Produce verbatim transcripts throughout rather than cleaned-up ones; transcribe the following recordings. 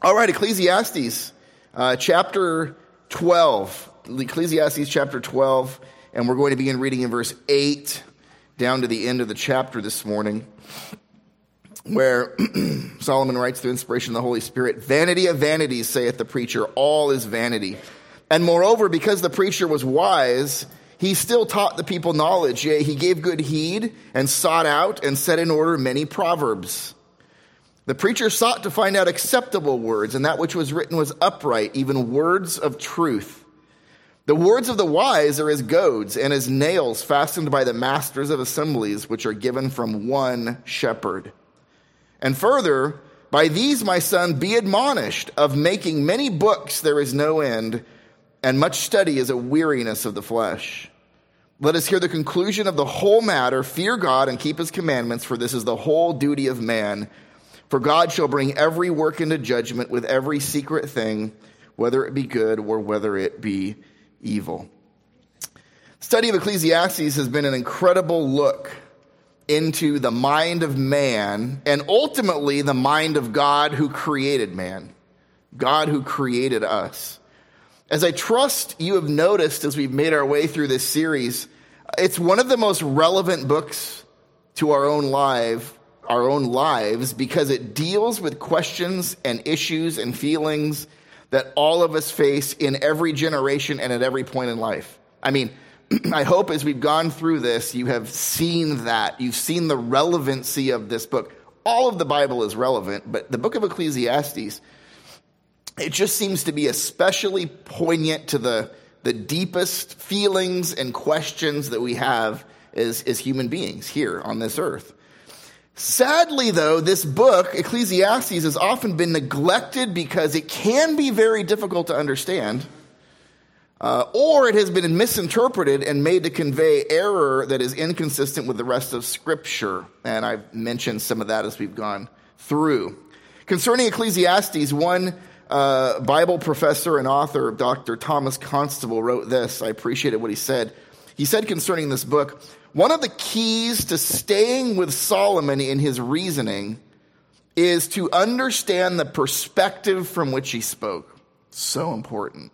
All right, Ecclesiastes uh, chapter twelve. Ecclesiastes chapter twelve, and we're going to begin reading in verse eight down to the end of the chapter this morning, where Solomon writes through inspiration of the Holy Spirit, "Vanity of vanities, saith the preacher, all is vanity. And moreover, because the preacher was wise, he still taught the people knowledge. Yea, he gave good heed and sought out and set in order many proverbs. The preacher sought to find out acceptable words, and that which was written was upright, even words of truth. The words of the wise are as goads and as nails fastened by the masters of assemblies, which are given from one shepherd. And further, by these, my son, be admonished, of making many books there is no end, and much study is a weariness of the flesh. Let us hear the conclusion of the whole matter. Fear God and keep his commandments, for this is the whole duty of man. For God shall bring every work into judgment with every secret thing, whether it be good or whether it be evil." Study of Ecclesiastes has been an incredible look into the mind of man and ultimately the mind of God who created man, God who created us. As I trust you have noticed as we've made our way through this series, it's one of the most relevant books to our own life, our own lives, because it deals with questions and issues and feelings that all of us face in every generation and at every point in life. I mean, I hope as we've gone through this, you have seen that. You've seen the relevancy of this book. All of the Bible is relevant, but the book of Ecclesiastes, it just seems to be especially poignant to the, the deepest feelings and questions that we have as, as human beings here on this earth. Sadly, though, this book, Ecclesiastes, has often been neglected because it can be very difficult to understand, uh, or it has been misinterpreted and made to convey error that is inconsistent with the rest of Scripture. And I've mentioned some of that as we've gone through. Concerning Ecclesiastes, one uh, Bible professor and author, Doctor Thomas Constable, wrote this. I appreciated what he said. He said concerning this book, "One of the keys to staying with Solomon in his reasoning is to understand the perspective from which he spoke." So important.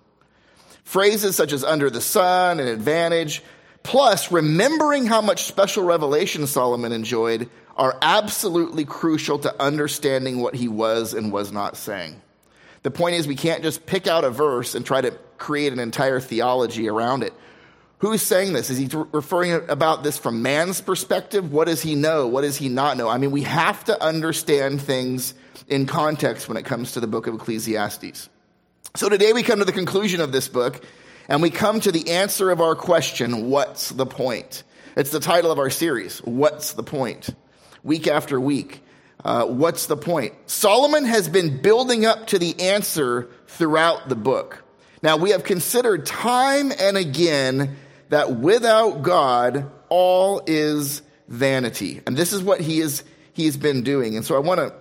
Phrases such as under the sun and advantage, plus remembering how much special revelation Solomon enjoyed, are absolutely crucial to understanding what he was and was not saying. The point is, we can't just pick out a verse and try to create an entire theology around it. Who's saying this? Is he referring about this from man's perspective? What does he know? What does he not know? I mean, we have to understand things in context when it comes to the book of Ecclesiastes. So today we come to the conclusion of this book, and we come to the answer of our question, what's the point? It's the title of our series, What's the Point? Week after week, uh, what's the point? Solomon has been building up to the answer throughout the book. Now, we have considered time and again that without God, all is vanity. And this is what he is, he has been doing. And so I want to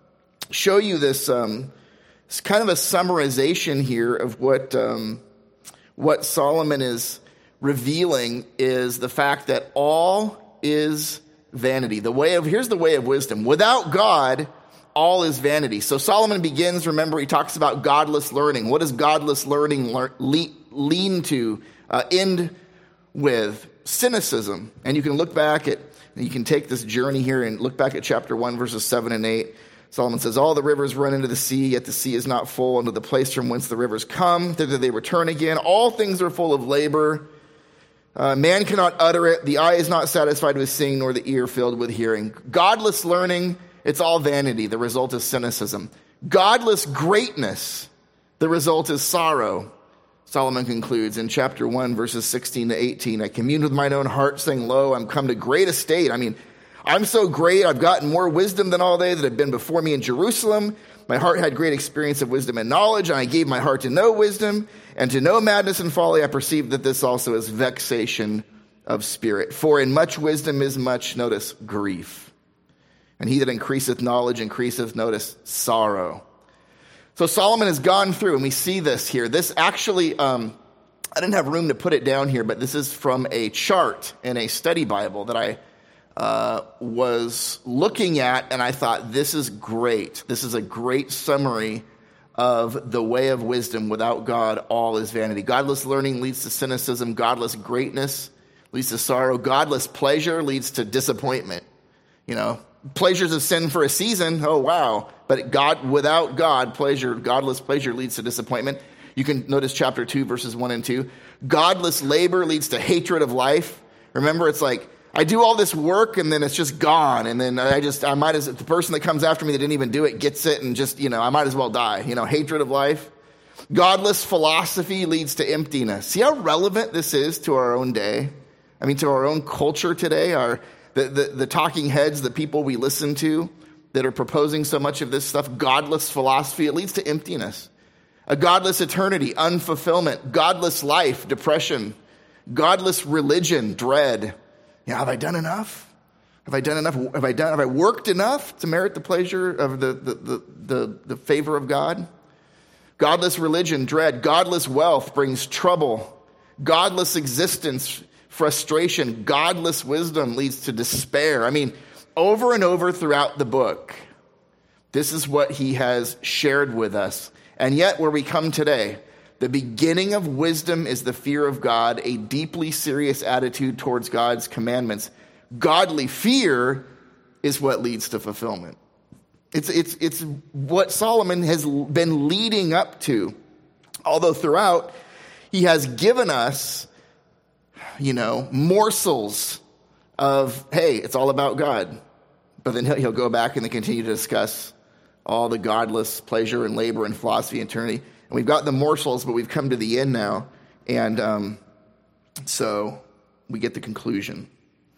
show you this, um, it's kind of a summarization here of what, um, what Solomon is revealing is the fact that all is vanity. The way of, here's the way of wisdom. Without God, all is vanity. So Solomon begins, remember, he talks about godless learning. What does godless learning lear, le, lean to, uh, end with? Cynicism. And you can look back at, you can take this journey here and look back at chapter one, verses seven and eight. Solomon says, all the rivers run into the sea, yet the sea is not full, unto the place from whence the rivers come, thither they return again. All things are full of labor. Uh, man cannot utter it. The eye is not satisfied with seeing, nor the ear filled with hearing. Godless learning, it's all vanity. The result is cynicism. Godless greatness, the result is sorrow. Solomon concludes in chapter one, verses sixteen to eighteen, I communed with mine own heart, saying, lo, I'm come to great estate. I mean, I'm so great, I've gotten more wisdom than all they that have been before me in Jerusalem. My heart had great experience of wisdom and knowledge, and I gave my heart to know wisdom, and to know madness and folly. I perceived that this also is vexation of spirit. For in much wisdom is much, notice, grief. And he that increaseth knowledge increaseth, notice, sorrow. So Solomon has gone through, and we see this here. This actually, um, I didn't have room to put it down here, but this is from a chart in a study Bible that I uh, was looking at, and I thought, this is great. This is a great summary of the way of wisdom. Without God, all is vanity. Godless learning leads to cynicism. Godless greatness leads to sorrow. Godless pleasure leads to disappointment. You know, pleasures of sin for a season, oh wow. But God, without God, pleasure, godless pleasure leads to disappointment. You can notice chapter two, verses one and two. Godless labor leads to hatred of life. Remember, it's like, I do all this work and then it's just gone. And then I just, I might as, the person that comes after me that didn't even do it gets it and just, you know, I might as well die. You know, hatred of life. Godless philosophy leads to emptiness. See how relevant this is to our own day? I mean, to our own culture today, our, the, the, the talking heads, the people we listen to that are proposing so much of this stuff. Godless philosophy, it leads to emptiness. A godless eternity, unfulfillment. Godless life, depression. Godless religion, dread. Yeah, have I done enough? Have I done enough? Have I done? Have I worked enough to merit the pleasure of the the the, the, the favor of God? Godless religion, dread. Godless wealth brings trouble. Godless existence, frustration. Godless wisdom leads to despair. I mean, over and over throughout the book, this is what he has shared with us. And yet, where we come today, the beginning of wisdom is the fear of God, a deeply serious attitude towards God's commandments. Godly fear is what leads to fulfillment. It's, it's, it's what Solomon has been leading up to. Although throughout, he has given us, you know, morsels of, hey, it's all about God. But then he'll, he'll go back and continue to discuss all the godless pleasure and labor and philosophy and eternity. And we've got the morsels, but we've come to the end now. And um, so we get the conclusion.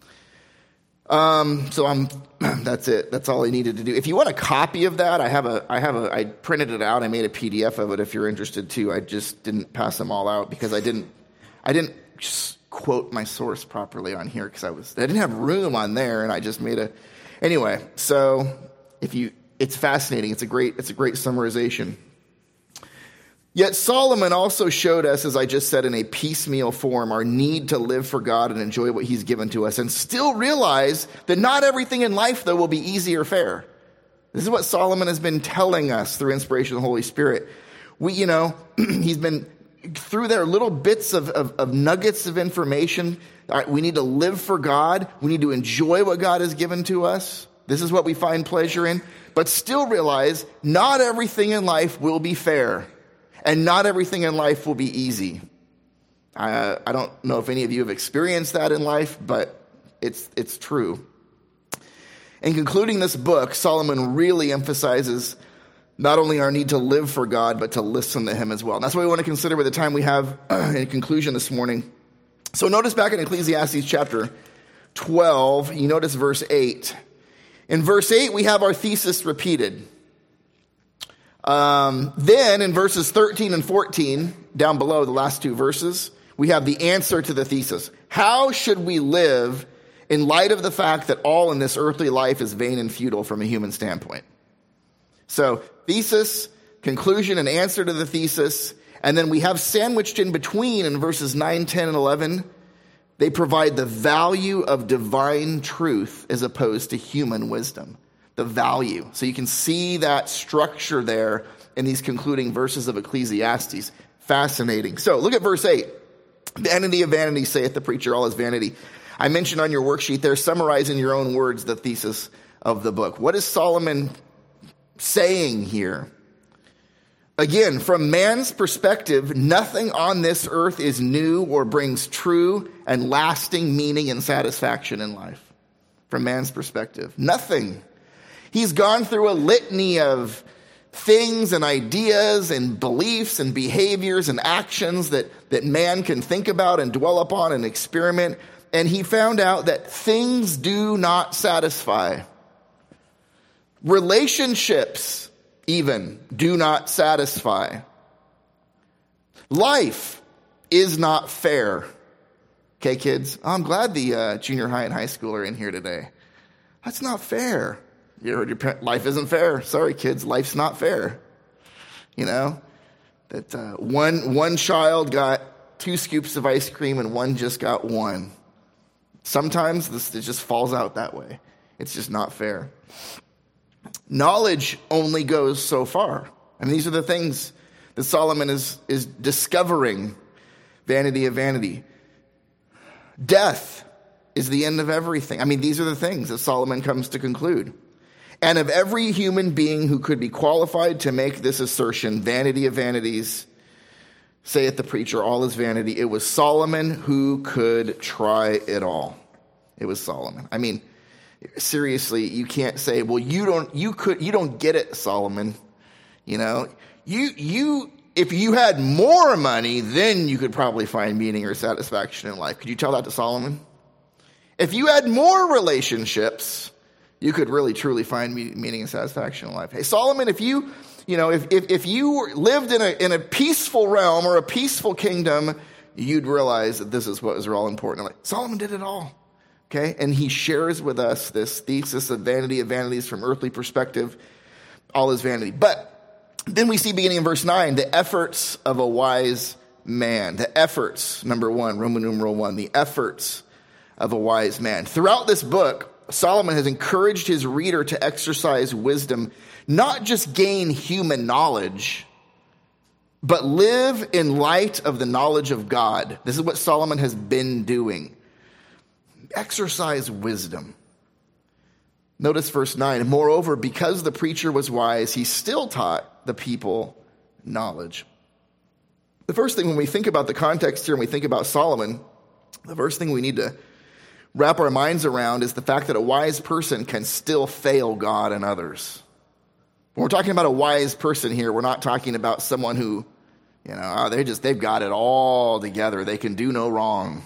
Um, so I'm, that's it. That's all I needed to do. If you want a copy of that, I have a, I have a, I printed it out. I made a P D F of it if you're interested too. I just didn't pass them all out because I didn't, I didn't quote my source properly on here because I was, I didn't have room on there and I just made a, anyway. So if you, it's fascinating. It's a great, it's a great summarization. Yet Solomon also showed us, as I just said, in a piecemeal form, our need to live for God and enjoy what he's given to us and still realize that not everything in life, though, will be easy or fair. This is what Solomon has been telling us through inspiration of the Holy Spirit. We, you know, he's been through their little bits of, of, of nuggets of information. All right, we need to live for God. We need to enjoy what God has given to us. This is what we find pleasure in. But still realize not everything in life will be fair. And not everything in life will be easy. I, I don't know if any of you have experienced that in life, but it's it's true. In concluding this book, Solomon really emphasizes not only our need to live for God, but to listen to him as well. And that's what we want to consider with the time we have in conclusion this morning. So notice back in Ecclesiastes chapter twelve, you notice verse eight. In verse eight, we have our thesis repeated. Um, then in verses thirteen and fourteen, down below the last two verses, we have the answer to the thesis. How should we live in light of the fact that all in this earthly life is vain and futile from a human standpoint? So thesis, conclusion, and answer to the thesis. And then we have sandwiched in between in verses nine, ten, and eleven, they provide the value of divine truth as opposed to human wisdom. The value. So you can see that structure there in these concluding verses of Ecclesiastes. Fascinating. So look at verse eight. Vanity of vanity, saith the preacher, all is vanity. I mentioned on your worksheet there, summarize in your own words the thesis of the book. What is Solomon saying here? Again, from man's perspective, nothing on this earth is new or brings true and lasting meaning and satisfaction in life. From man's perspective, nothing. He's gone through a litany of things and ideas and beliefs and behaviors and actions that, that man can think about and dwell upon and experiment. And he found out that things do not satisfy. Relationships even do not satisfy. Life is not fair. Okay, kids? Oh, I'm glad the uh, junior high and high school are in here today. That's not fair. You heard your parent, life isn't fair. Sorry, kids, life's not fair. You know, that uh, one one child got two scoops of ice cream and one just got one. Sometimes this it just falls out that way. It's just not fair. Knowledge only goes so far. I mean, these are the things that Solomon is, is discovering. Vanity of vanity. Death is the end of everything. I mean, these are the things that Solomon comes to conclude. And of every human being who could be qualified to make this assertion, vanity of vanities, saith the preacher, all is vanity. It was Solomon who could try it all. It was Solomon. I mean, seriously, you can't say, well, you don't, you could, you don't get it, Solomon. You know, you, you, if you had more money, then you could probably find meaning or satisfaction in life. Could you tell that to Solomon? If you had more relationships, you could really truly find meaning and satisfaction in life. Hey, Solomon, if you, you know, if, if, if you lived in a, in a peaceful realm or a peaceful kingdom, you'd realize that this is what was all important. Like, Solomon did it all. Okay. And he shares with us this thesis of vanity of vanities from earthly perspective. All is vanity. But then we see beginning in verse nine, the efforts of a wise man. The efforts, number one, Roman numeral one, the efforts of a wise man. Throughout this book, Solomon has encouraged his reader to exercise wisdom, not just gain human knowledge, but live in light of the knowledge of God. This is what Solomon has been doing. Exercise wisdom. Notice verse nine. Moreover, because the preacher was wise, he still taught the people knowledge. The first thing when we think about the context here and we think about Solomon, the first thing we need to wrap our minds around is the fact that a wise person can still fail God and others. When we're talking about a wise person here, we're not talking about someone who, you know, oh, they just, they've got it all together. They can do no wrong.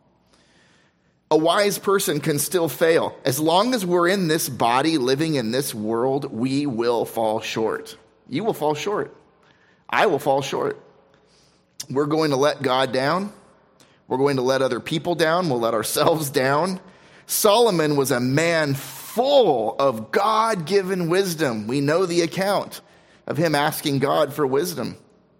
A wise person can still fail. As long as we're in this body, living in this world, we will fall short. You will fall short. I will fall short. We're going to let God down. We're going to let other people down. We'll let ourselves down. Solomon was a man full of God-given wisdom. We know the account of him asking God for wisdom.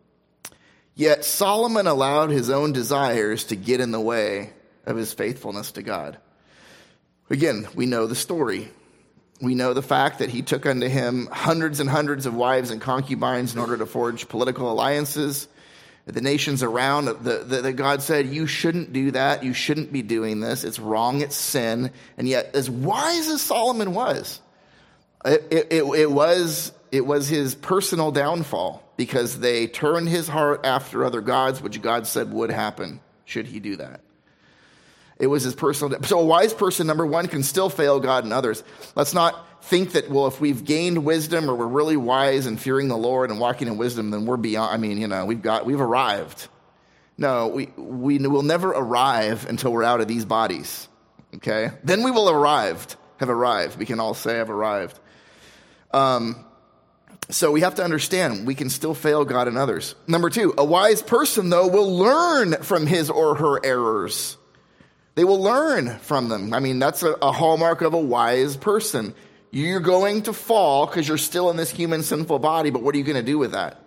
Yet Solomon allowed his own desires to get in the way of his faithfulness to God. Again, we know the story. We know the fact that he took unto him hundreds and hundreds of wives and concubines in order to forge political alliances. The nations around, the, the, the God said, you shouldn't do that. You shouldn't be doing this. It's wrong. It's sin. And yet, as wise as Solomon was, it, it, it, it was it was his personal downfall because they turned his heart after other gods, which God said would happen should he do that. It was his personal. So a wise person, number one, can still fail God and others. Let's not think that, well, if we've gained wisdom or we're really wise and fearing the Lord and walking in wisdom, then we're beyond. I mean, you know, we've got, we've arrived. No, we, we will never arrive until we're out of these bodies. Okay. Then we will arrived, have arrived. We can all say I've arrived. Um, so we have to understand we can still fail God and others. Number two, a wise person, though, will learn from his or her errors. They will learn from them. I mean, that's a, a hallmark of a wise person. You're going to fall because you're still in this human sinful body, but what are you going to do with that?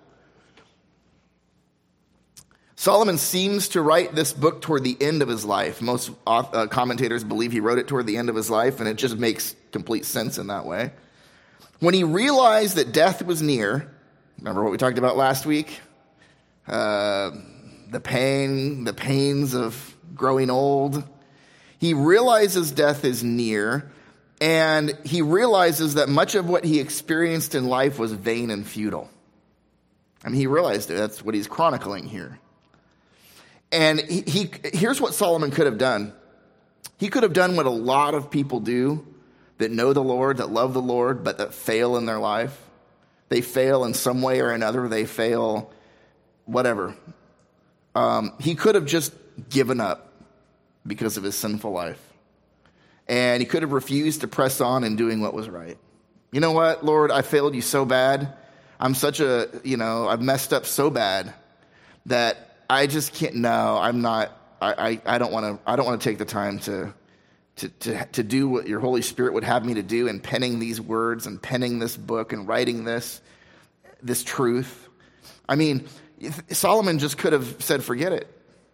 Solomon seems to write this book toward the end of his life. Most uh, commentators believe he wrote it toward the end of his life, and it just makes complete sense in that way. When he realized that death was near, remember what we talked about last week? Uh, the pain, the pains of growing old. He realizes death is near, and he realizes that much of what he experienced in life was vain and futile. I mean, he realized it. That's what he's chronicling here. And he, he here's what Solomon could have done. He could have done what a lot of people do that know the Lord, that love the Lord, but that fail in their life. They fail in some way or another. They fail whatever. Um, he could have just given up because of his sinful life. And he could have refused to press on in doing what was right. You know what, Lord, I failed you so bad. I'm such a, you know, I've messed up so bad that I just can't, no, I'm not, I, I, I don't want to, I don't want to take the time to, to, to, to do what your Holy Spirit would have me to do in penning these words and penning this book and writing this, this truth. I mean, Solomon just could have said, forget it.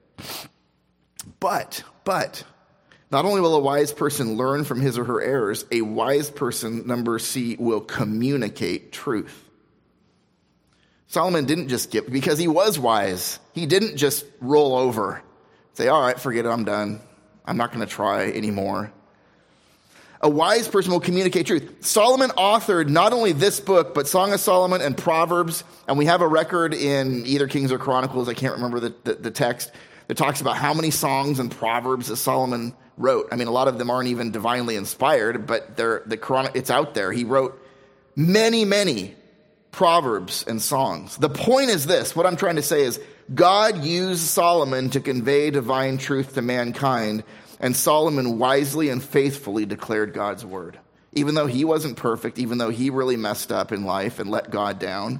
But, but, not only will a wise person learn from his or her errors, a wise person, number C, will communicate truth. Solomon didn't just give, because he was wise. He didn't just roll over, say, all right, forget it, I'm done. I'm not going to try anymore. A wise person will communicate truth. Solomon authored not only this book, but Song of Solomon and Proverbs. And we have a record in either Kings or Chronicles, I can't remember the, the, the text, that talks about how many songs and Proverbs that Solomon wrote. I mean, a lot of them aren't even divinely inspired, but they're, the chron- it's out there. He wrote many, many Proverbs and songs. The point is this, what I'm trying to say is, God used Solomon to convey divine truth to mankind, and Solomon wisely and faithfully declared God's word. Even though he wasn't perfect, even though he really messed up in life and let God down,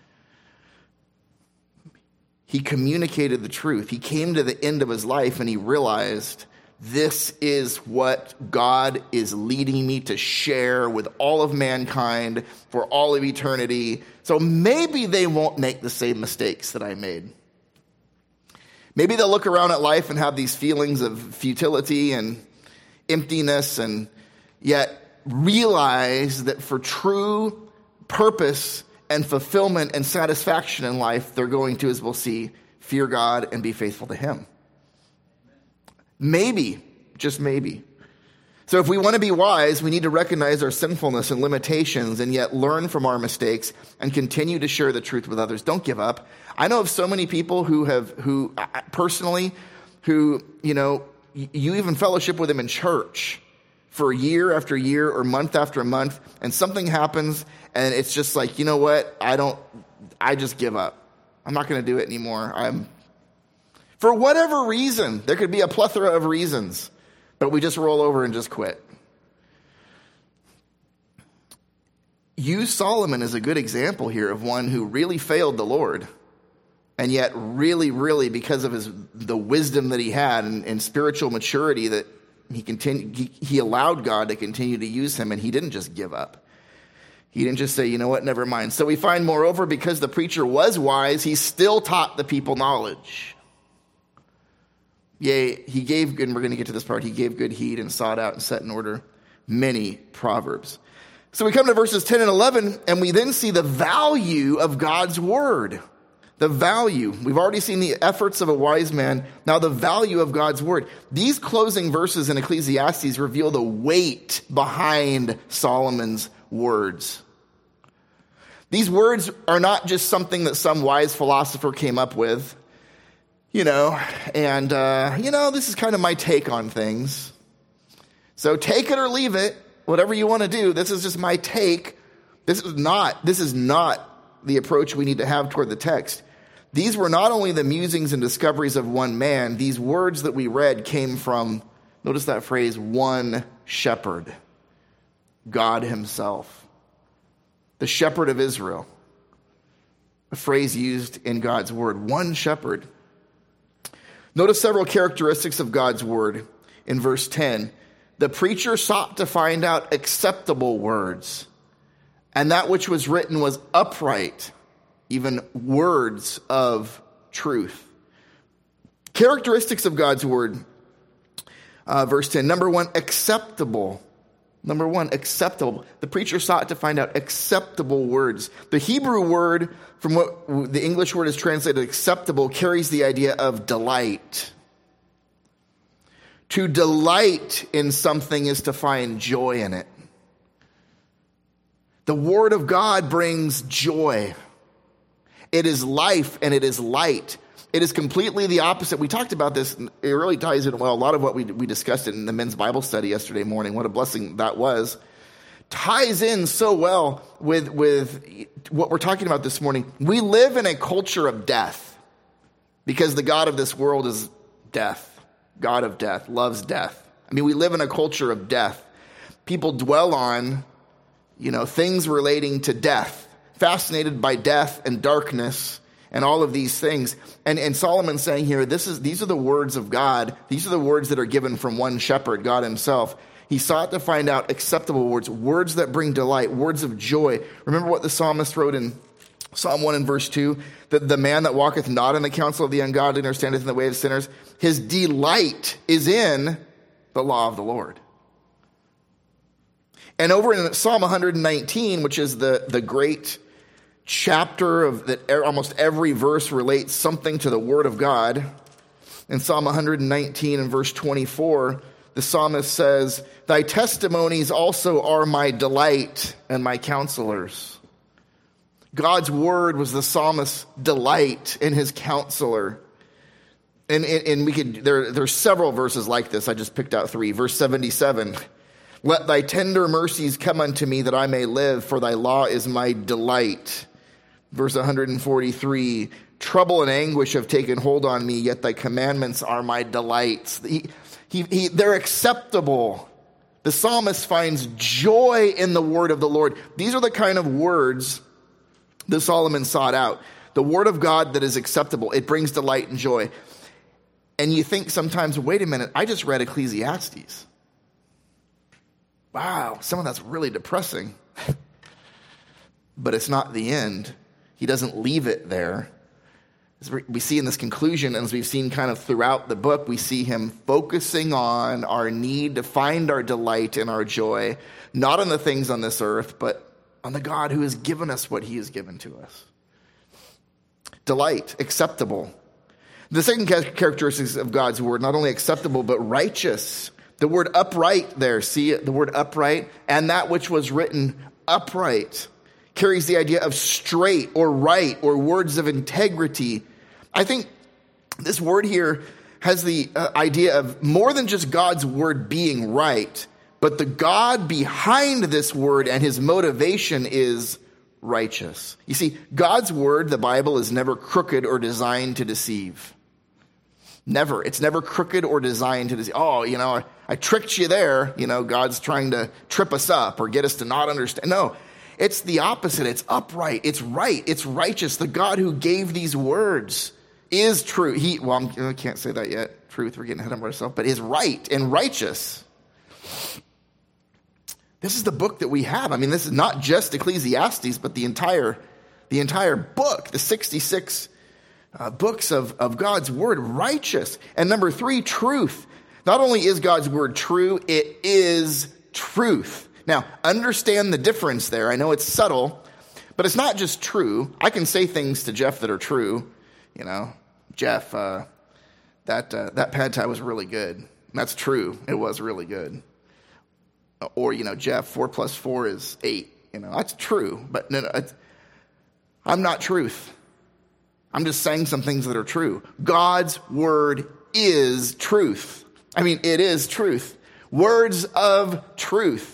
he communicated the truth. He came to the end of his life and he realized, this is what God is leading me to share with all of mankind for all of eternity. So maybe they won't make the same mistakes that I made. Maybe they'll look around at life and have these feelings of futility and emptiness, and yet realize that for true purpose and fulfillment and satisfaction in life, they're going to, as we'll see, fear God and be faithful to him. Maybe, just maybe. So if we want to be wise, we need to recognize our sinfulness and limitations and yet learn from our mistakes and continue to share the truth with others. Don't give up. I know of so many people who have, who personally, who, you know, you even fellowship with them in church for year after year or month after month, and something happens and it's just like, you know what, I don't, I just give up. I'm not going to do it anymore. I'm, for whatever reason, there could be a plethora of reasons, but we just roll over and just quit. Use Solomon as a good example here of one who really failed the Lord, and yet really, really, because of his the wisdom that he had and, and spiritual maturity, that he continued, he, he allowed God to continue to use him, and he didn't just give up. He didn't just say, you know what, never mind. So we find, moreover, because the preacher was wise, he still taught the people knowledge. Yea, he gave, and we're going to get to this part, he gave good heed and sought out and set in order many proverbs. So we come to verses ten and eleven, and we then see the value of God's word. The value. We've already seen the efforts of a wise man. Now the value of God's word. These closing verses in Ecclesiastes reveal the weight behind Solomon's words. These words are not just something that some wise philosopher came up with, you know, and, uh, you know, this is kind of my take on things. So take it or leave it, whatever you want to do. This is just my take. This is not, this is not the approach we need to have toward the text. These were not only the musings and discoveries of one man. These words that we read came from, notice that phrase, one shepherd, God himself, the shepherd of Israel, a phrase used in God's word, one shepherd. Notice several characteristics of God's word in verse ten. The preacher sought to find out acceptable words, and that which was written was upright, even words of truth. Characteristics of God's word, uh, verse ten. Number one, acceptable. Number one, acceptable. The preacher sought to find out acceptable words. The Hebrew word, from what the English word is translated acceptable, carries the idea of delight. To delight in something is to find joy in it. The word of God brings joy. It is life and it is light. It is completely the opposite. We talked about this. It really ties in well. A lot of what we we discussed in the men's Bible study yesterday morning. What a blessing that was. Ties in so well with, with what we're talking about this morning. We live in a culture of death because the God of this world is death. God of death, loves death. I mean, we live in a culture of death. People dwell on, you know, things relating to death, fascinated by death and darkness and all of these things. And, and Solomon's saying here, this is these are the words of God. These are the words that are given from one shepherd, God himself. He sought to find out acceptable words, words that bring delight, words of joy. Remember what the psalmist wrote in Psalm one and verse two, that the man that walketh not in the counsel of the ungodly, nor standeth in the way of sinners, his delight is in the law of the Lord. And over in Psalm one nineteen, which is the, the great chapter of that almost every verse relates something to the Word of God. In Psalm one nineteen and verse twenty-four, the psalmist says, "Thy testimonies also are my delight and my counselors." God's word was the psalmist's delight and his counselor. And, and, and we could there there's several verses like this. I just picked out three. Verse seventy-seven, "Let thy tender mercies come unto me that I may live, for thy law is my delight." Verse one forty-three, "Trouble and anguish have taken hold on me, yet thy commandments are my delights." He, he, he, they're acceptable. The psalmist finds joy in the word of the Lord. These are the kind of words that Solomon sought out. The word of God that is acceptable. It brings delight and joy. And you think sometimes, wait a minute, I just read Ecclesiastes. Wow, some of that's really depressing. But it's not the end. He doesn't leave it there. As we see in this conclusion, and as we've seen kind of throughout the book, we see him focusing on our need to find our delight and our joy, not on the things on this earth, but on the God who has given us what he has given to us. Delight, acceptable. The second characteristic of God's word, not only acceptable, but righteous. The word upright there, see it, the word upright, and that which was written upright, carries the idea of straight or right or words of integrity. I think this word here has the uh, idea of more than just God's word being right, but the God behind this word and his motivation is righteous. You see, God's word, the Bible, is never crooked or designed to deceive. Never. It's never crooked or designed to deceive. Oh, you know, I, I tricked you there. You know, God's trying to trip us up or get us to not understand. No. It's the opposite. It's upright. It's right. It's righteous. The God who gave these words is true. He, well, I'm, I can't say that yet. Truth, we're getting ahead of ourselves, but is right and righteous. This is the book that we have. I mean, this is not just Ecclesiastes, but the entire, the entire book, the sixty-six uh, books of, of God's word, righteous. And number three, truth. Not only is God's word true, it is truth. Now, understand the difference there. I know it's subtle, but it's not just true. I can say things to Jeff that are true. You know, Jeff, uh, that uh, that pad thai was really good. That's true. It was really good. Or, you know, Jeff, four plus four is eight. You know, that's true. But no, no, it's, I'm not truth. I'm just saying some things that are true. God's word is truth. I mean, it is truth. Words of truth.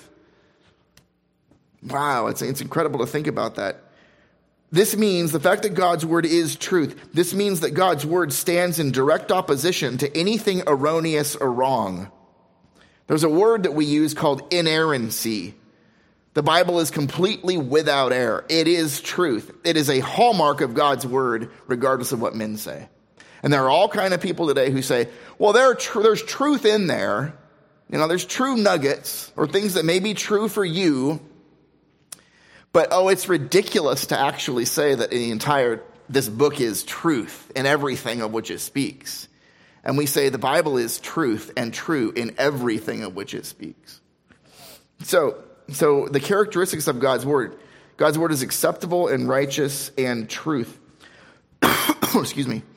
Wow, it's, it's incredible to think about that. This means the fact that God's word is truth. This means that God's word stands in direct opposition to anything erroneous or wrong. There's a word that we use called inerrancy. The Bible is completely without error. It is truth. It is a hallmark of God's word, regardless of what men say. And there are all kind of people today who say, well, there are tr- there's truth in there. You know, there's true nuggets or things that may be true for you. But, oh, it's ridiculous to actually say that the entire, this book is truth in everything of which it speaks. And we say the Bible is truth and true in everything of which it speaks. So, so the characteristics of God's word. God's word is acceptable and righteous and truth. Excuse me.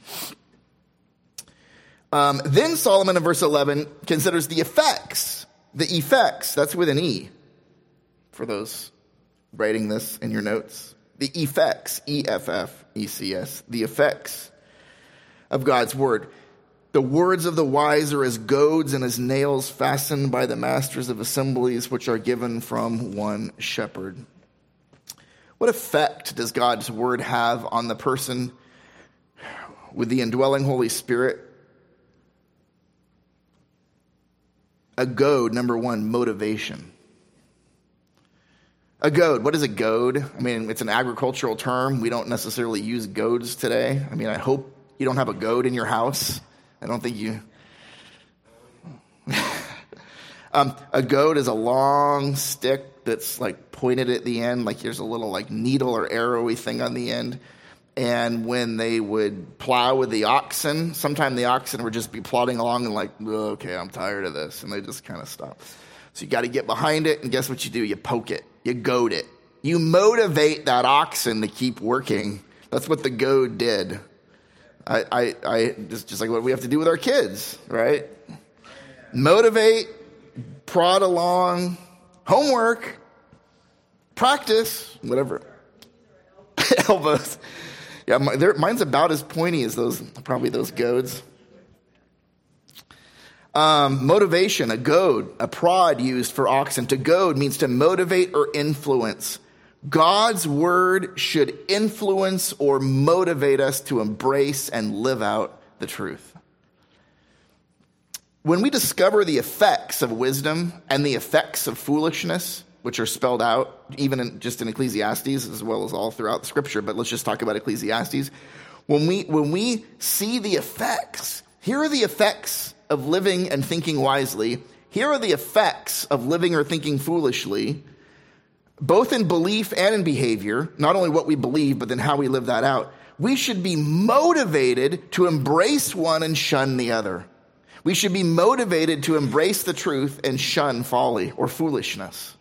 Um, then Solomon in verse eleven considers the effects. The effects, that's with an E. For those writing this in your notes. The effects, E F F E C S, the effects of God's word. The words of the wise are as goads and as nails fastened by the masters of assemblies, which are given from one shepherd. What effect does God's word have on the person with the indwelling Holy Spirit? A goad, number one, motivation. A goad. What is a goad? I mean, it's an agricultural term. We don't necessarily use goads today. I mean, I hope you don't have a goad in your house. I don't think you... um, a goad is a long stick that's like pointed at the end, like there's a little like needle or arrowy thing on the end. And when they would plow with the oxen, sometimes the oxen would just be plodding along and like, oh, okay, I'm tired of this. And they just kind of stop. So you got to get behind it, and guess what you do? You poke it. You goad it. You motivate that oxen to keep working. That's what the goad did. I, I, I just, just like what we have to do with our kids, right? Motivate, prod along, homework, practice, whatever. Elbows. Yeah, my, mine's about as pointy as those, probably those goads. Um, motivation, a goad, a prod used for oxen. To goad means to motivate or influence. God's word should influence or motivate us to embrace and live out the truth. When we discover the effects of wisdom and the effects of foolishness, which are spelled out even in, just in Ecclesiastes as well as all throughout the scripture, but let's just talk about Ecclesiastes. When we, when we see the effects, here are the effects of living and thinking wisely. Here are the effects of living or thinking foolishly, both in belief and in behavior, not only what we believe, but then how we live that out. We should be motivated to embrace one and shun the other. We should be motivated to embrace the truth and shun folly or foolishness.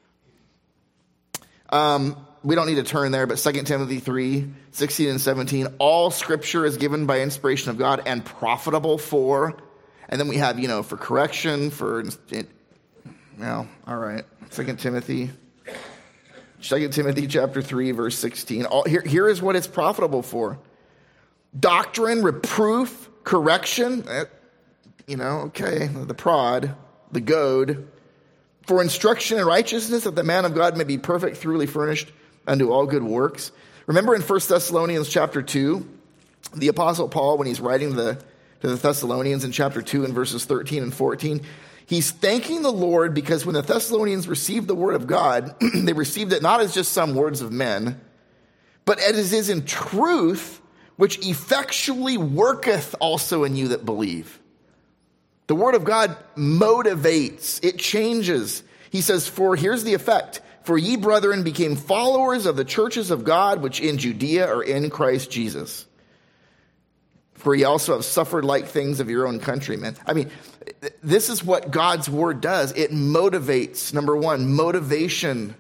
Um, we don't need to turn there, but Second Timothy three, sixteen and seventeen, all scripture is given by inspiration of God and profitable for, and then we have, you know, for correction, for, well, all right, Second Timothy, Second Timothy chapter three, verse sixteen. All, here, here is what it's profitable for. Doctrine, reproof, correction, eh, you know, okay, the prod, the goad, for instruction in righteousness, that the man of God may be perfect, thoroughly furnished unto all good works. Remember in First Thessalonians chapter two, the Apostle Paul, when he's writing the, to the Thessalonians in chapter two and verses thirteen and fourteen, he's thanking the Lord because when the Thessalonians received the word of God, they received it not as just some words of men, but as it is in truth, which effectually worketh also in you that believe. The word of God motivates. It changes. He says, for here's the effect. For ye, brethren, became followers of the churches of God, which in Judea are in Christ Jesus. For ye also have suffered like things of your own countrymen. I mean, this is what God's word does. It motivates. Number one, motivation.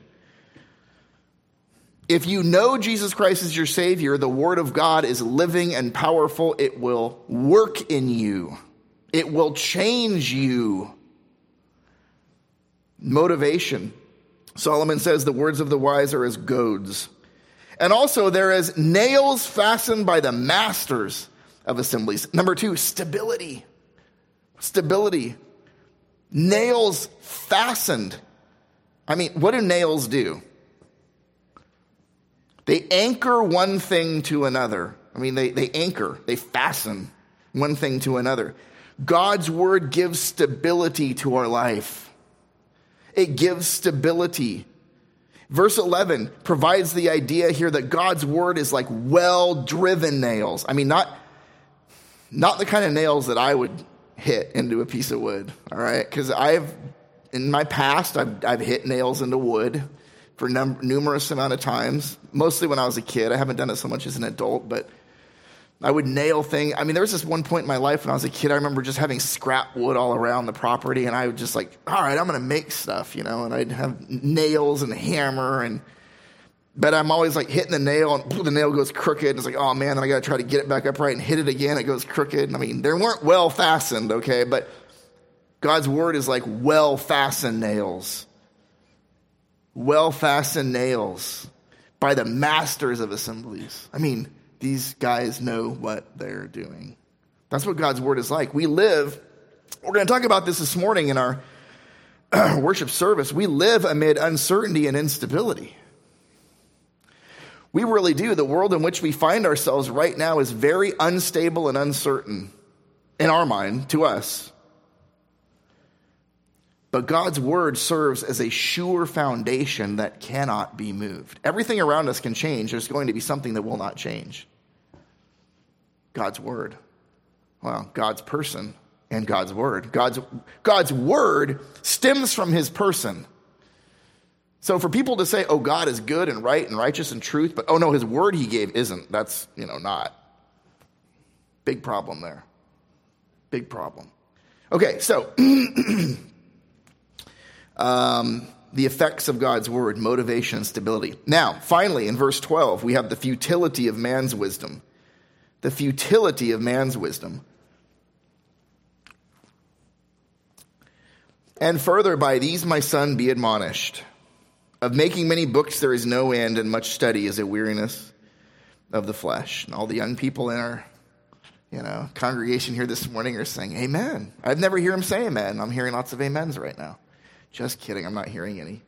If you know Jesus Christ is your Savior, the word of God is living and powerful. It will work in you. It will change you. Motivation. Solomon says the words of the wise are as goads. And also there is nails fastened by the masters of assemblies. Number two, stability. Stability. Nails fastened. I mean, what do nails do? They anchor one thing to another. I mean, they, they anchor, they fasten one thing to another. God's word gives stability to our life. It gives stability. Verse eleven provides the idea here that God's word is like well-driven nails. I mean, not, not the kind of nails that I would hit into a piece of wood, all right? Because I've, in my past, I've, I've hit nails into wood for num- numerous amount of times, mostly when I was a kid. I haven't done it so much as an adult, but I would nail things. I mean, there was this one point in my life when I was a kid, I remember just having scrap wood all around the property, and I would just like, all right, I'm going to make stuff, you know, and I'd have nails and a hammer, and but I'm always like hitting the nail, and the nail goes crooked, and it's like, oh man, then I got to try to get it back upright and hit it again, it goes crooked. And I mean, they weren't well fastened, okay, but God's word is like well fastened nails. Well fastened nails by the masters of assemblies. I mean, these guys know what they're doing. That's what God's word is like. We live, we're going to talk about this this morning in our worship service. We live amid uncertainty and instability. We really do. The world in which we find ourselves right now is very unstable and uncertain in our mind, to us. But God's word serves as a sure foundation that cannot be moved. Everything around us can change. There's going to be something that will not change. God's word. Well, God's person and God's word. God's, God's word stems from his person. So for people to say, oh, God is good and right and righteous and truth, but oh no, his word he gave isn't, that's, you know, not. Big problem there. Big problem. Okay, so um, the effects of God's word, motivation and stability. Now, finally, in verse twelve, we have the futility of man's wisdom. The futility of man's wisdom. And further, by these, my son, be admonished. Of making many books there is no end, and much study is a weariness of the flesh. And all the young people in our, you know, congregation here this morning are saying, amen. I've never heard him say amen. I'm hearing lots of amens right now. Just kidding. I'm not hearing any.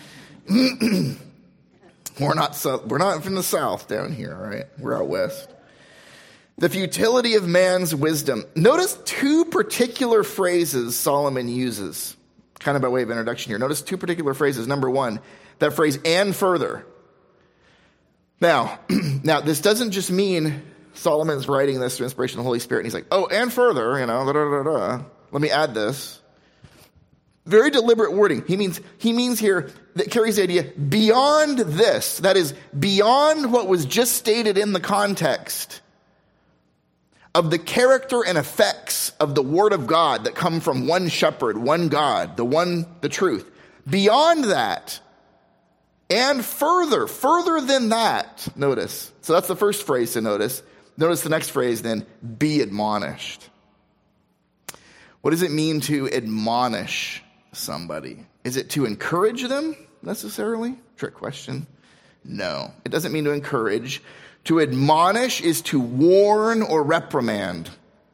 we're not so, we're not from the south down here, all right? We're out west. The futility of man's wisdom. Notice two particular phrases Solomon uses, kind of by way of introduction here. Notice two particular phrases. Number one, that phrase, and further. Now, now this doesn't just mean Solomon's writing this through inspiration of the Holy Spirit, and he's like, oh, and further, you know, da, da, da, da. Let me add this. Very deliberate wording. He means, he means here that carries the idea beyond this, that is, beyond what was just stated in the context of the character and effects of the word of God that come from one shepherd, one God, the one, the truth. Beyond that, and further, further than that, notice. So that's the first phrase to notice. Notice the next phrase then, be admonished. What does it mean to admonish somebody? Is it to encourage them necessarily? Trick question. No, it doesn't mean to encourage. To admonish is to warn or reprimand.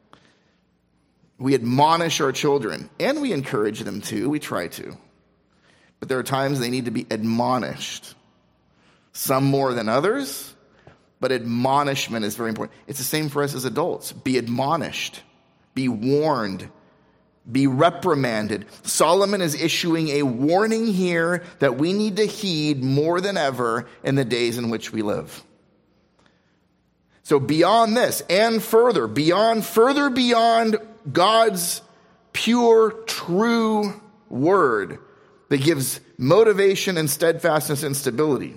We admonish our children, and we encourage them too. We try to. But there are times they need to be admonished. Some more than others, but admonishment is very important. It's the same for us as adults. Be admonished. Be warned. Be reprimanded. Solomon is issuing a warning here that we need to heed more than ever in the days in which we live. So beyond this and further, beyond, further beyond God's pure, true word that gives motivation and steadfastness and stability.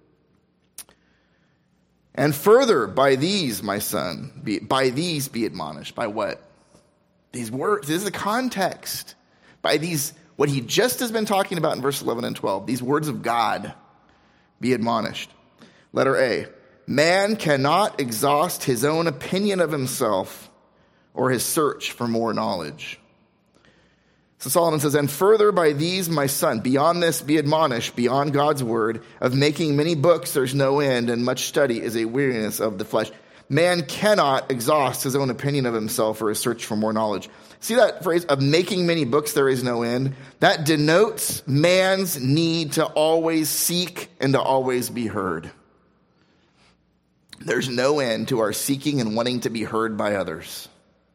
And further, by these, my son, be, by these be admonished. By what? These words. This is the context. By these, what he just has been talking about in verse eleven and twelve, these words of God, be admonished. Letter A. Man cannot exhaust his own opinion of himself or his search for more knowledge. So Solomon says, and further by these, my son, beyond this be admonished, beyond God's word, of making many books there's no end, and much study is a weariness of the flesh. Man cannot exhaust his own opinion of himself or his search for more knowledge. See that phrase, of making many books there is no end? That denotes man's need to always seek and to always be heard. There's no end to our seeking and wanting to be heard by others.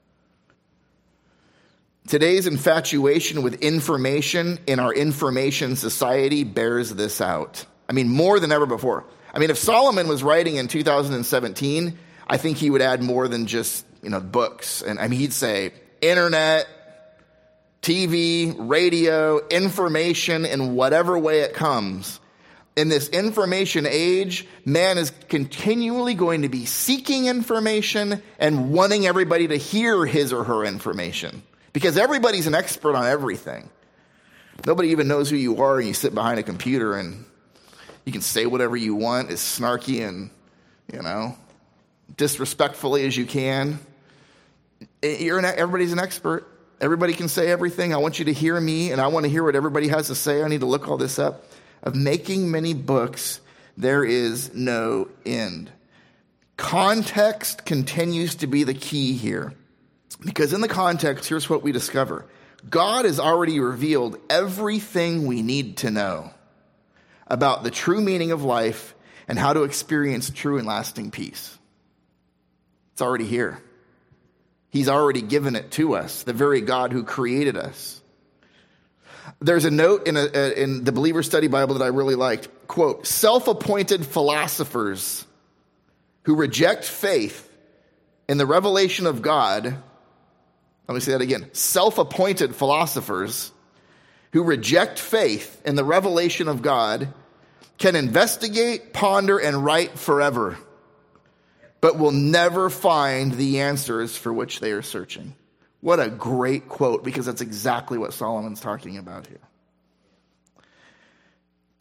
Today's infatuation with information in our information society bears this out. I mean, more than ever before. I mean, if Solomon was writing in two thousand seventeen, I think he would add more than just, you know, books. And I mean, he'd say internet, T V, radio, information in whatever way it comes. In this information age, man is continually going to be seeking information and wanting everybody to hear his or her information. Because everybody's an expert on everything. Nobody even knows who you are, and you sit behind a computer and you can say whatever you want as snarky and, you know, disrespectfully as you can. You're an, everybody's an expert. Everybody can say everything. I want you to hear me, and I want to hear what everybody has to say. I need to look all this up. Of making many books, there is no end. Context continues to be the key here. Because in the context, here's what we discover. God has already revealed everything we need to know about the true meaning of life and how to experience true and lasting peace. It's already here. He's already given it to us, the very God who created us. There's a note in, a, in the Believer Study Bible that I really liked. Quote, self-appointed philosophers who reject faith in the revelation of God. Let me say that again. Self-appointed philosophers who reject faith in the revelation of God can investigate, ponder, and write forever, but will never find the answers for which they are searching. What a great quote, because that's exactly what Solomon's talking about here.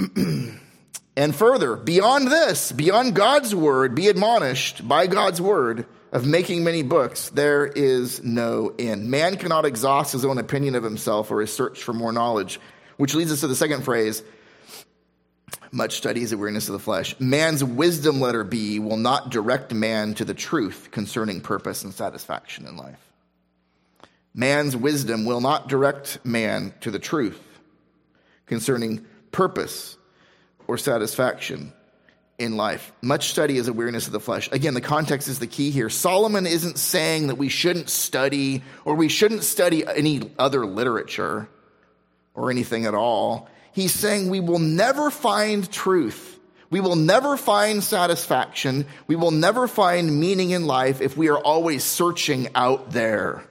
And further, beyond this, beyond God's word, be admonished by God's word of making many books, there is no end. Man cannot exhaust his own opinion of himself or his search for more knowledge, which leads us to the second phrase, much study is a weariness of the flesh. Man's wisdom, letter B, will not direct man to the truth concerning purpose and satisfaction in life. Man's wisdom will not direct man to the truth concerning purpose or satisfaction in life. Much study is a weariness of the flesh. Again, the context is the key here. Solomon isn't saying that we shouldn't study or we shouldn't study any other literature or anything at all. He's saying we will never find truth. We will never find satisfaction. We will never find meaning in life if we are always searching out there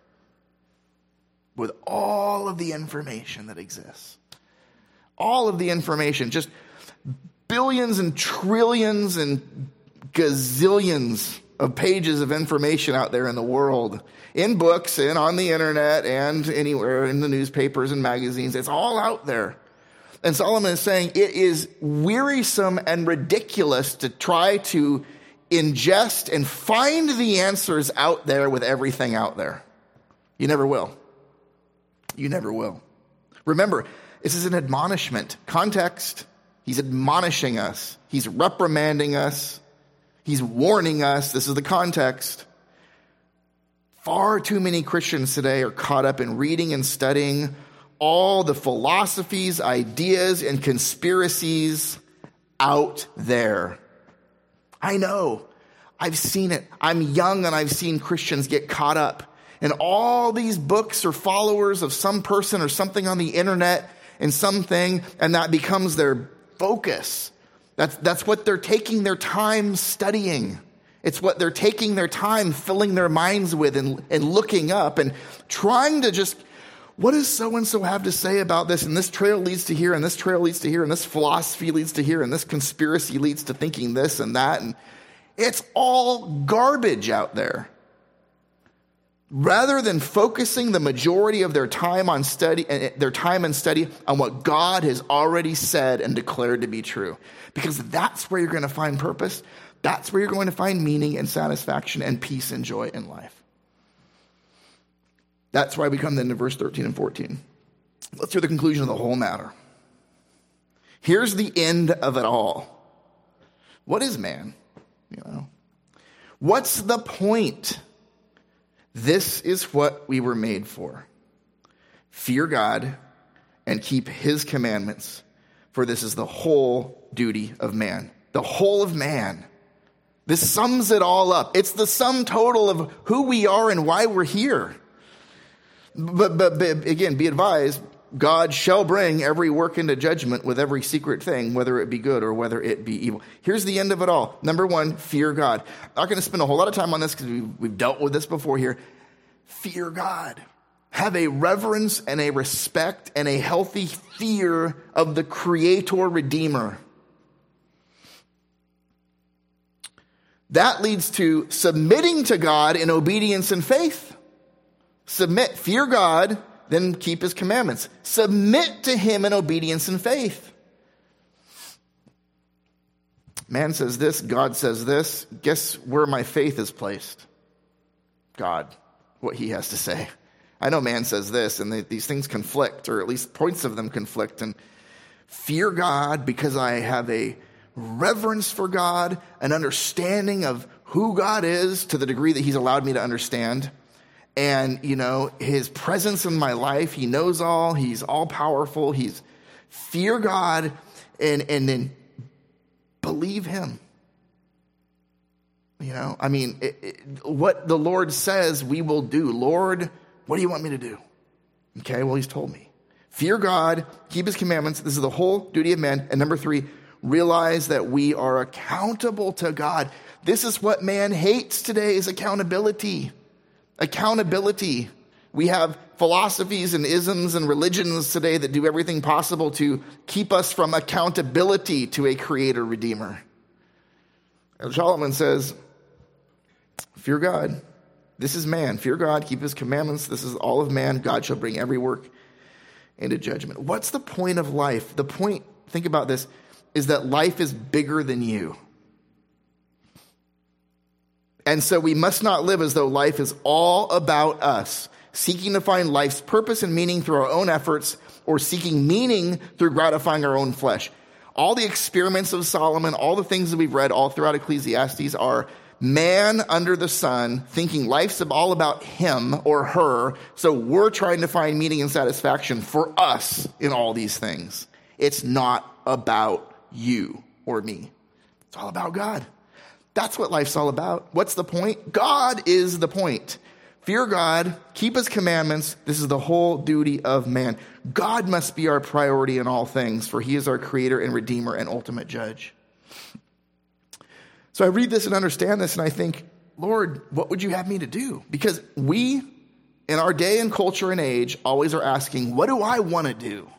with all of the information that exists. All of the information, just billions and trillions and gazillions of pages of information out there in the world, in books and on the internet and anywhere in the newspapers and magazines. It's all out there. And Solomon is saying it is wearisome and ridiculous to try to ingest and find the answers out there with everything out there. You never will. You never will. Remember, this is an admonishment. Context, he's admonishing us. He's reprimanding us. He's warning us. This is the context. Far too many Christians today are caught up in reading and studying all the philosophies, ideas, and conspiracies out there. I know. I've seen it. I'm young and I've seen Christians get caught up in all these books or followers of some person or something on the internet and something, and that becomes their focus. That's, that's what they're taking their time studying. It's what they're taking their time filling their minds with and, and looking up and trying to just, what does so-and-so have to say about this? And this trail leads to here, and this trail leads to here, and this philosophy leads to here, and this conspiracy leads to thinking this and that. And it's all garbage out there. Rather than focusing the majority of their time on study, their time and study on what God has already said and declared to be true. Because that's where you're going to find purpose. That's where you're going to find meaning and satisfaction and peace and joy in life. That's why we come then to verse thirteen and fourteen. Let's hear the conclusion of the whole matter. Here's the end of it all. What is man? You know, what's the point? This is what we were made for. Fear God and keep his commandments, for this is the whole duty of man. The whole of man. This sums it all up. It's the sum total of who we are and why we're here. But, but, but again, be advised, God shall bring every work into judgment with every secret thing, whether it be good or whether it be evil. Here's the end of it all. Number one, fear God. I'm not going to spend a whole lot of time on this because we've, we've dealt with this before here. Fear God. Have a reverence and a respect and a healthy fear of the Creator Redeemer. That leads to submitting to God in obedience and faith. Submit, fear God, then keep his commandments. Submit to him in obedience and faith. Man says this, God says this. Guess where my faith is placed? God, what he has to say. I know man says this, and they, these things conflict, or at least points of them conflict. And fear God because I have a reverence for God, an understanding of who God is to the degree that he's allowed me to understand. And, you know, his presence in my life, he knows all, he's all powerful, he's fear God and, and then believe him. You know, I mean, it, it, what the Lord says we will do. Lord, what do you want me to do? Okay, well, he's told me. Fear God, keep his commandments. This is the whole duty of man. And number three, realize that we are accountable to God. This is what man hates today, is accountability. Accountability. We have philosophies and isms and religions today that do everything possible to keep us from accountability to a creator redeemer. And Solomon says, fear God. This is man. Fear God, keep his commandments. This is all of man. God shall bring every work into judgment. What's the point of life? The point think about this, is that life is bigger than you. And so we must not live as though life is all about us, seeking to find life's purpose and meaning through our own efforts, or seeking meaning through gratifying our own flesh. All the experiments of Solomon, all the things that we've read all throughout Ecclesiastes are man under the sun thinking life's all about him or her, so we're trying to find meaning and satisfaction for us in all these things. It's not about you or me. It's all about God. That's what life's all about. What's the point? God is the point. Fear God, keep his commandments. This is the whole duty of man. God must be our priority in all things, for he is our creator and redeemer and ultimate judge. So I read this and understand this, and I think, Lord, what would you have me to do? Because we, in our day and culture and age, always are asking, what do I want to do?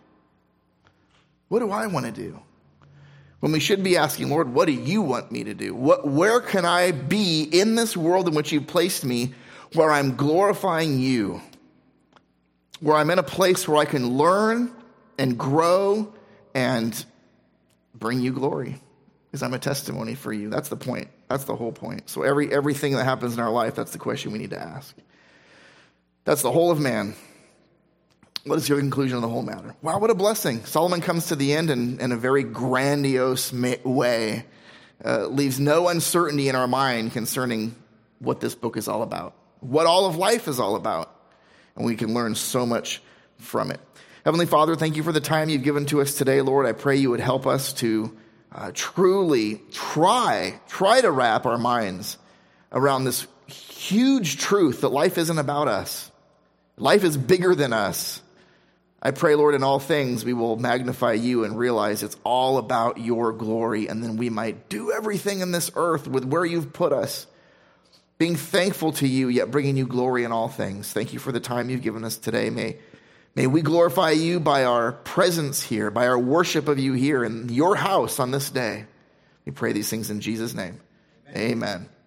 What do I want to do? When we should be asking, Lord, what do you want me to do? What, where can I be in this world in which you've placed me, where I'm glorifying you, where I'm in a place where I can learn and grow and bring you glory, because I'm a testimony for you. That's the point. That's the whole point. So every everything that happens in our life, that's the question we need to ask. That's the whole of man. What is your conclusion of the whole matter? Wow, what a blessing. Solomon comes to the end in, in a very grandiose way, uh, leaves no uncertainty in our mind concerning what this book is all about, what all of life is all about. And we can learn so much from it. Heavenly Father, thank you for the time you've given to us today, Lord. I pray you would help us to uh, truly try, try to wrap our minds around this huge truth that life isn't about us. Life is bigger than us. I pray, Lord, in all things we will magnify you and realize it's all about your glory, and then we might do everything in this earth with where you've put us, being thankful to you, yet bringing you glory in all things. Thank you for the time you've given us today. May, may we glorify you by our presence here, by our worship of you here in your house on this day. We pray these things in Jesus' name. Amen. Amen.